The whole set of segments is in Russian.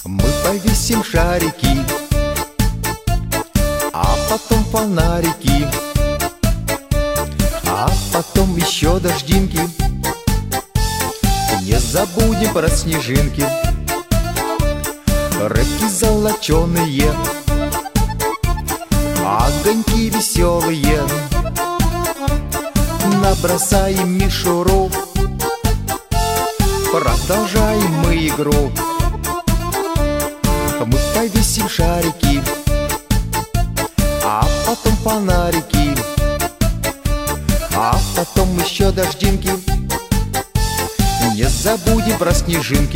Мы повесим шарики, а потом фонарики, а потом еще дождинки. Не забудем про снежинки, рыбки золоченые, огоньки веселые. Набросаем мишуру, продолжаем мы игру. Мы повесим шарики, а потом фонарики, а потом еще дождинки. Не забудем про снежинки,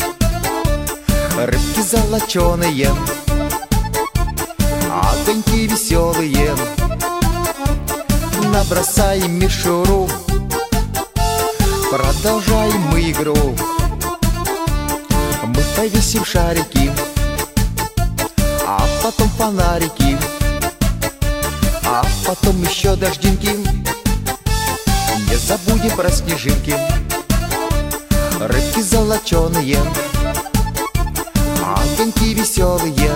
рыбки золоченые, огоньки веселые. Набросаем мишуру, продолжаем мы игру. Мы повесим шарики, а потом фонарики, а потом еще дождинки. Не забудем про снежинки, рыбки золоченые, огоньки веселые.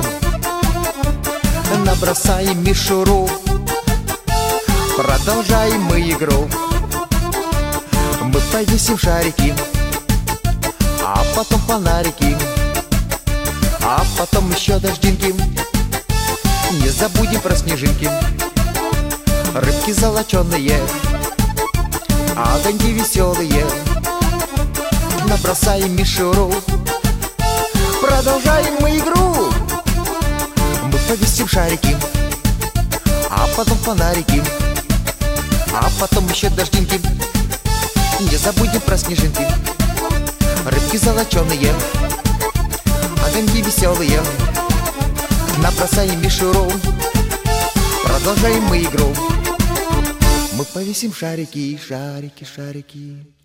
Набросаем мишуру, продолжаем мы игру. Мы повесим шарики, а потом фонарики, а потом еще дождинки. Не забудем про снежинки, рыбки золоченые, огоньки веселые. Набросаем мишуру, продолжаем мы игру. Мы повесим шарики, а потом фонарики, а потом еще дождинки. Не забудем про снежинки, рыбки золоченые, огоньки веселые. Набросаем мишуру, продолжаем мы игру. Мы повесим шарики, шарики, шарики.